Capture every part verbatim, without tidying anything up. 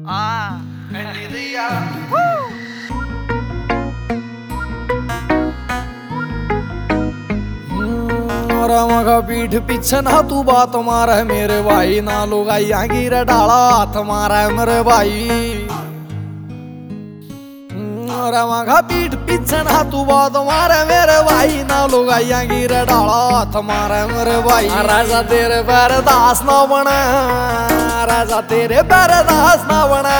Ah, envidia. मगा पीठ पीछे ना तू बात मारा है मेरे भाई ना लोग आएंगी रे डाला हाथ मारा है मेरे भाई। मगा पीठ पीछे ना तू बात मारा है मेरे भाई ना लोग आएंगी रे डाला हाथ मारा है मेरे भाई। राजा तेरे पैर दास ना बना, राजा तेरे पैर दास ना बना,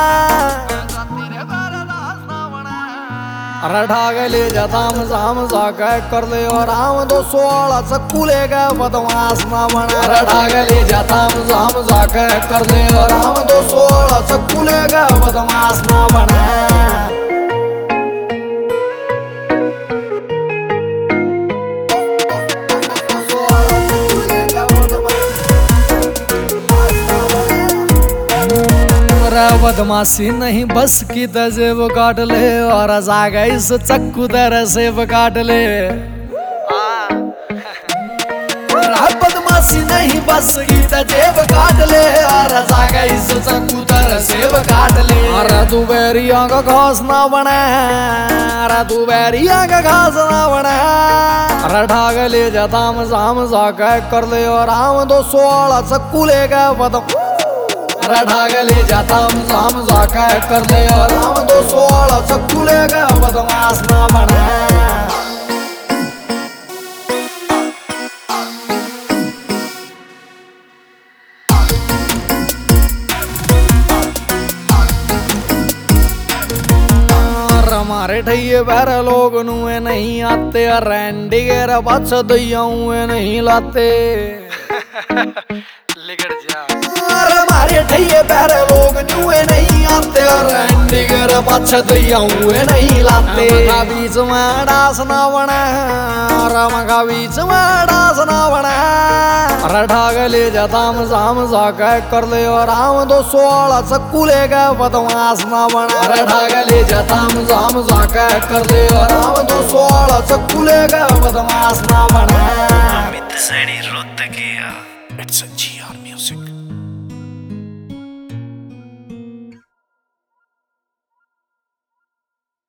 अरे ढाग ले जाताम जाम जाके कर ले और आम दो सोलह चक्कू लेगा बदमाश ना बना। अरे ढाग ले जाताम जाम जाके कर ले और आम दो सोलह चक्कू लेगा बदमाश ना बना। बदमाशी नहीं बस की तजेब काट ले और जागा इस चक्कू दर से काट ले। बदमाशी नहीं बस की तजेब काट ले और जागा इस चक्कू दर से काट ले। अरे तू बैरिया का घास ना बना, अरे तू बैरिया का घास ना बना। अरे ढाग ले जाताम जाम जाके कर ले और आम दो सोलह चक्कू लेगा बदम। ढाग ले जाता हूँ शाम जाका कर ले और हम दो सोलह चक्कू लेगा बदमाश ना बना। हमारे ठैये बैर लोग नुए नहीं आते, रैंडी गेर बच दैया नहीं लाते। लिगड़ जा हमारे ठैये पैर लोग नुए नहीं आते और रैंडीगर बच दैया हुए नहीं लाते। मगा बीच में डास ना बना, मगा बीच में डास ना बना। अरे ढाग ले जाताम जाम जाके कर ले और आम दो सोलह चक्कू लेगा बदमाश ना बना। अरे ढाग ले जाताम जाम जाके कर ले और आम दो सोलह चक्कू लेगा बदमाश ना बना।